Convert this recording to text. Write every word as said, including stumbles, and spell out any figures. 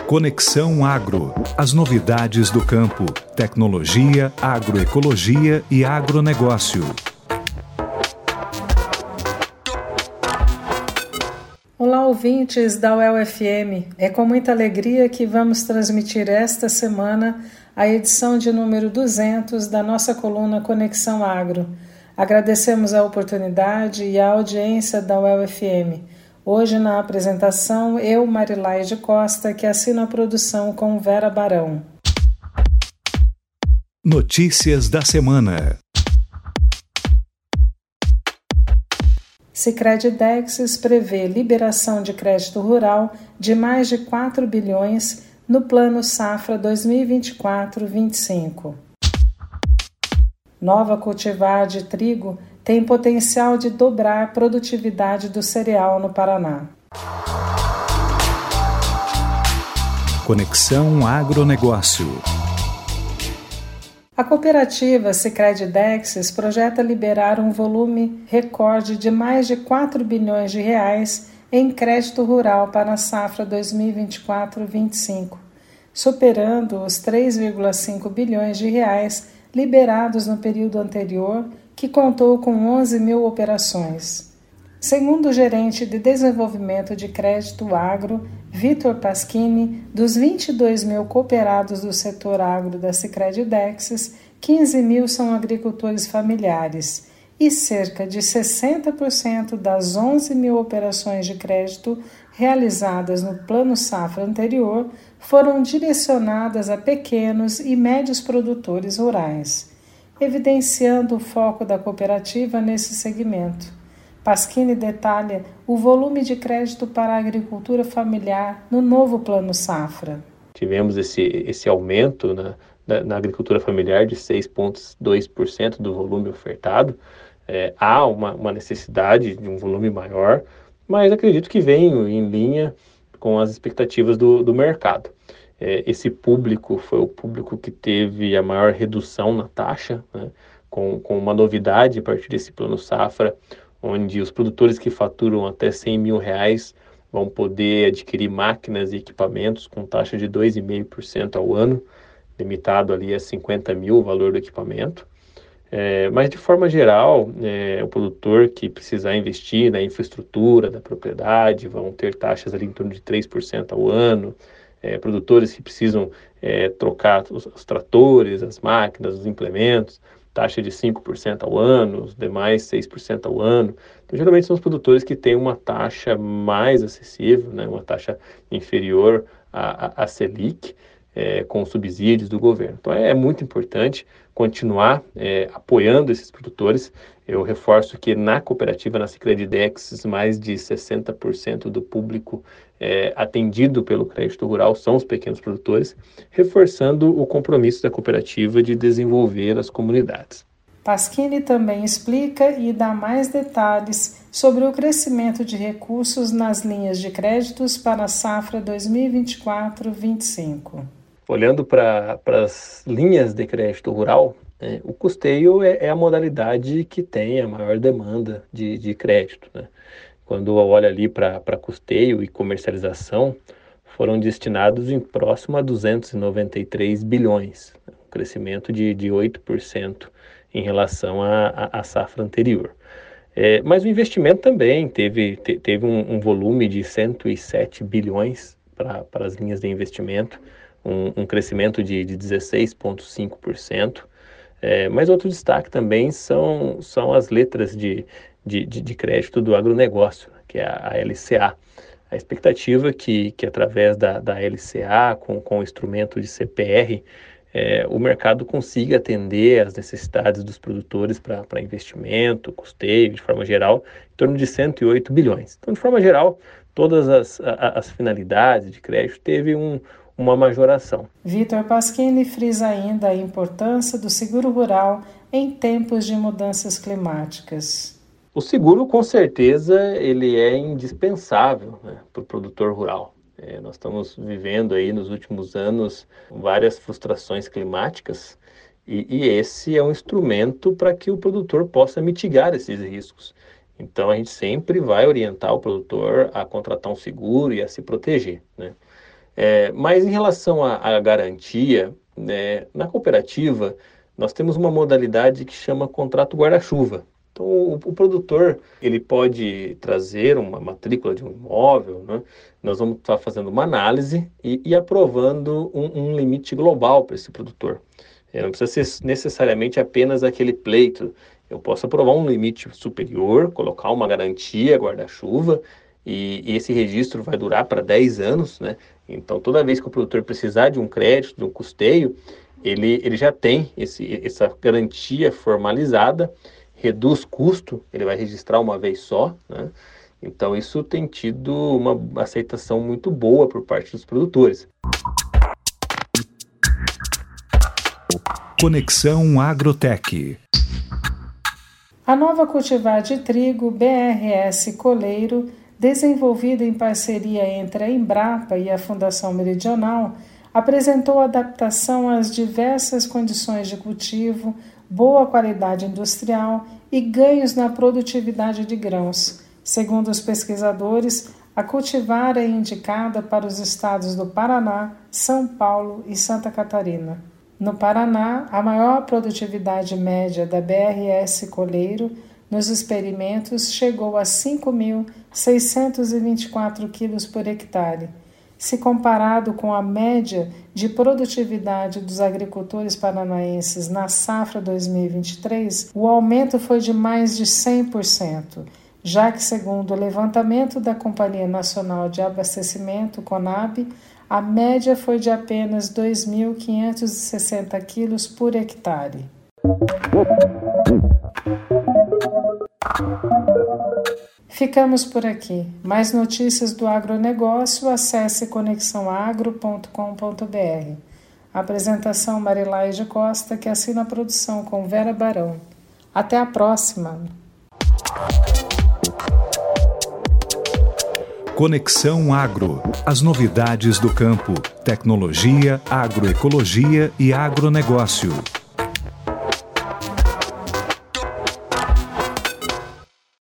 Conexão Agro. As novidades do campo, tecnologia, agroecologia e agronegócio. Olá, ouvintes da U E L F M. É com muita alegria que vamos transmitir esta semana a edição de número duzentos da nossa coluna Conexão Agro. Agradecemos a oportunidade e a audiência da U E L F M. Hoje, na apresentação, eu, Marilaide Costa, que assino a produção com Vera Barão. Notícias da semana. Sicredi-Dexis prevê liberação de crédito rural de mais de quatro bilhões no Plano Safra dois mil e vinte e quatro a vinte e cinco. Nova cultivar de trigo tem potencial de dobrar a produtividade do cereal no Paraná. Conexão Agronegócio. A cooperativa Sicredi-Dexis projeta liberar um volume recorde de mais de quatro bilhões de reais em crédito rural para a safra dois mil e vinte e quatro a vinte e cinco, superando os três vírgula cinco bilhões de reais liberados no período anterior, que contou com onze mil operações. Segundo o gerente de desenvolvimento de crédito agro, Vitor Paschini, dos vinte e dois mil cooperados do setor agro da Sicredi-Dexis, quinze mil são agricultores familiares e cerca de sessenta por cento das onze mil operações de crédito realizadas no Plano Safra anterior foram direcionadas a pequenos e médios produtores rurais, evidenciando o foco da cooperativa nesse segmento. Paschini detalha o volume de crédito para a agricultura familiar no novo Plano Safra. Tivemos esse, esse aumento na, na, na agricultura familiar de seis vírgula dois por cento do volume ofertado. É, há uma, uma necessidade de um volume maior, mas acredito que vem em linha com as expectativas do, do mercado. É, esse público foi o público que teve a maior redução na taxa, né, com, com uma novidade a partir desse Plano Safra, onde os produtores que faturam até cem mil reais vão poder adquirir máquinas e equipamentos com taxa de dois vírgula cinco por cento ao ano, limitado ali a cinquenta mil o valor do equipamento. É, mas, de forma geral, é, o produtor que precisar investir na infraestrutura da propriedade vão ter taxas ali em torno de três por cento ao ano. É, produtores que precisam é, trocar os, os tratores, as máquinas, os implementos, taxa de cinco por cento ao ano, os demais seis por cento ao ano. Então, geralmente são os produtores que têm uma taxa mais acessível, né, uma taxa inferior à, à Selic, é, com subsídios do governo. Então, é, é muito importante continuar é, apoiando esses produtores. Eu reforço que na cooperativa, na Sicredi-Dexis, mais de sessenta por cento do público é, atendido pelo crédito rural são os pequenos produtores, reforçando o compromisso da cooperativa de desenvolver as comunidades. Paschini também explica e dá mais detalhes sobre o crescimento de recursos nas linhas de créditos para a safra dois mil e vinte e quatro a vinte e cinco. Olhando para as linhas de crédito rural, é, o custeio é, é a modalidade que tem a maior demanda de, de crédito, né? Quando olha ali para custeio e comercialização, foram destinados em próximo a duzentos e noventa e três bilhões, um crescimento de, de oito por cento em relação à safra anterior. É, mas o investimento também teve, te, teve um, um volume de cento e sete bilhões para as linhas de investimento, um, um crescimento de, de dezesseis vírgula cinco por cento. É, mas outro destaque também são, são as letras de, de, de, de crédito do agronegócio, que é a, a L C A. A expectativa é que, que através da, da L C A, com, com o instrumento de C P R, é, o mercado consiga atender às necessidades dos produtores para investimento, custeio, de forma geral, em torno de cento e oito bilhões. Então, de forma geral, todas as, a, as finalidades de crédito teve um, uma majoração. Vitor Paschini frisa ainda a importância do seguro rural em tempos de mudanças climáticas. O seguro, com certeza, ele é indispensável, né, para o produtor rural. É, nós estamos vivendo aí nos últimos anos várias frustrações climáticas e, e esse é um instrumento para que o produtor possa mitigar esses riscos. Então, a gente sempre vai orientar o produtor a contratar um seguro e a se proteger, né? É, mas em relação à, à garantia, né, na cooperativa, nós temos uma modalidade que chama contrato guarda-chuva. Então, o, o produtor, ele pode trazer uma matrícula de um imóvel, né? Nós vamos estar fazendo uma análise e, e aprovando um, um limite global para esse produtor. É, não precisa ser necessariamente apenas aquele pleito. Eu posso aprovar um limite superior, colocar uma garantia guarda-chuva, e, e esse registro vai durar para dez anos, né? Então, toda vez que o produtor precisar de um crédito, de um custeio, ele, ele já tem esse, essa garantia formalizada, reduz custo, ele vai registrar uma vez só, né? Então isso tem tido uma aceitação muito boa por parte dos produtores. Conexão Agrotech. A nova cultivar de trigo B R S Coleiro, desenvolvida em parceria entre a Embrapa e a Fundação Meridional, apresentou adaptação às diversas condições de cultivo, boa qualidade industrial e ganhos na produtividade de grãos. Segundo os pesquisadores, a cultivar é indicada para os estados do Paraná, São Paulo e Santa Catarina. No Paraná, a maior produtividade média da B R S Coleiro nos experimentos chegou a cinco mil seiscentos e vinte e quatro quilos por hectare. Se comparado com a média de produtividade dos agricultores paranaenses na safra dois mil e vinte e três, o aumento foi de mais de cem por cento, já que, segundo o levantamento da Companhia Nacional de Abastecimento, CONAB, a média foi de apenas dois mil quinhentos e sessenta quilos por hectare. Ficamos por aqui. Mais notícias do agronegócio, acesse conexão agro ponto com ponto b r. Apresentação Marilaide Costa, que assina a produção com Vera Barão. Até a próxima! Conexão Agro. As novidades do campo, tecnologia, agroecologia e agronegócio.